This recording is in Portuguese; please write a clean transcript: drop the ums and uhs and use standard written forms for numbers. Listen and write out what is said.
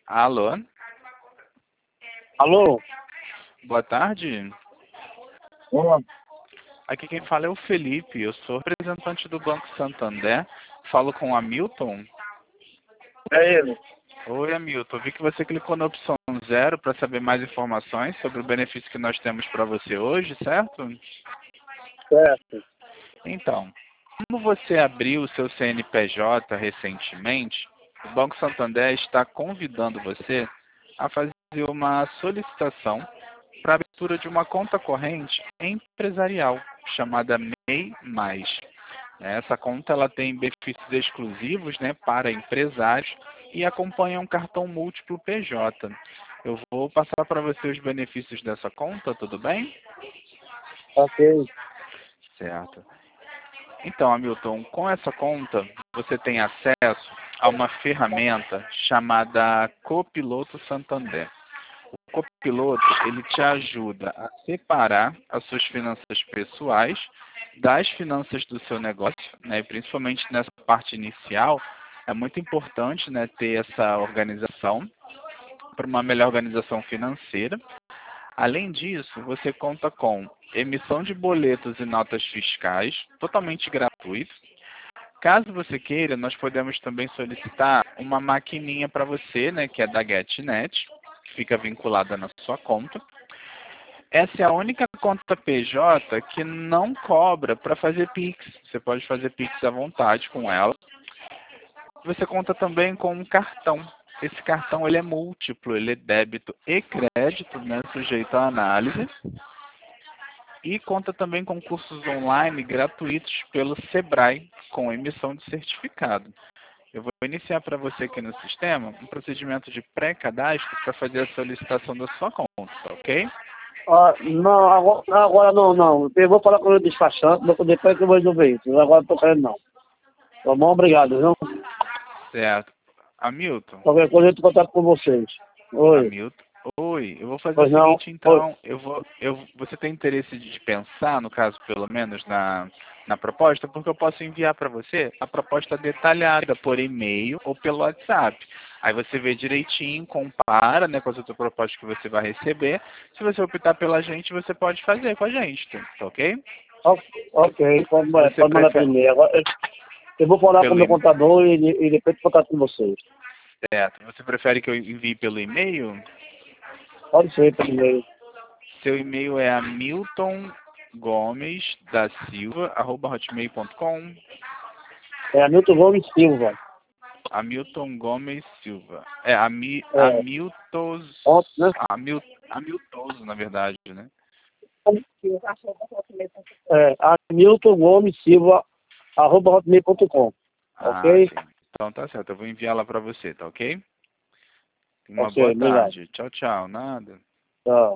Alô? Alô? Boa tarde. Olá. Aqui quem fala é o Felipe. Eu sou representante do Banco Santander. Falo com o Hamilton. É ele. Oi, Hamilton. Vi que você clicou na opção 0 para saber mais informações sobre o benefício que nós temos para você hoje, certo? Certo. Então, como você abriu o seu CNPJ recentemente, o Banco Santander está convidando você a fazer uma solicitação para a abertura de uma conta corrente empresarial chamada MEI+. Essa conta ela tem benefícios exclusivos, né, para empresários e acompanha um cartão múltiplo PJ. Eu vou passar para você os benefícios dessa conta, tudo bem? Ok. Certo. Então, Hamilton, com essa conta você tem acesso a uma ferramenta chamada Copiloto Santander. O Copiloto, ele te ajuda a separar as suas finanças pessoais das finanças do seu negócio, né? E principalmente nessa parte inicial, é muito importante, né, ter essa organização para uma melhor organização financeira. Além disso, você conta com emissão de boletos e notas fiscais, totalmente gratuito. Caso você queira, nós podemos também solicitar uma maquininha para você, né, que é da GetNet, que fica vinculada na sua conta. Essa é a única conta PJ que não cobra para fazer Pix. Você pode fazer Pix à vontade com ela. Você conta também com um cartão. Esse cartão ele é múltiplo, ele é débito e crédito, né, sujeito à análise. E conta também com cursos online gratuitos pelo Sebrae, com emissão de certificado. Eu vou iniciar para você aqui no sistema um procedimento de pré-cadastro para fazer a solicitação da sua conta, ok? Não, agora não. Eu vou falar com o despachante, depois que eu vou resolver isso. Agora não tô querendo não. Tá bom, obrigado, viu? Certo. Hamilton, Qualquer coisa eu entro em contato com vocês. Oi. Hamilton, oi, eu vou fazer o Pois não. seguinte Oi. então, você tem interesse de pensar, no caso pelo menos, na proposta, porque eu posso enviar para você a proposta detalhada por e-mail ou pelo WhatsApp. Aí você vê direitinho, compara, né, com as outras propostas que você vai receber. Se você optar pela gente, você pode fazer com a gente, tá ok? Ok, pode Você mandar por prefere e-mail. Agora, eu vou falar com o pelo meu e-mail? contador e depois eu contato com vocês. Certo. Você prefere que eu envie pelo e-mail? Pode ser por e-mail. Seu e-mail é hamiltongomesdasilva@hotmail.com. É Hamilton Gomes Silva. Hamilton Gomes Silva. É, ontem, né? Hamiltoso, na verdade, né? É, Hamilton Gomes Silva, @hotmail.com. Ah, Ok? sim. Então tá certo. Eu vou enviar lá para você, tá ok? Uma Ok, boa obrigado. tarde. Tchau, tchau. Nada. Tchau.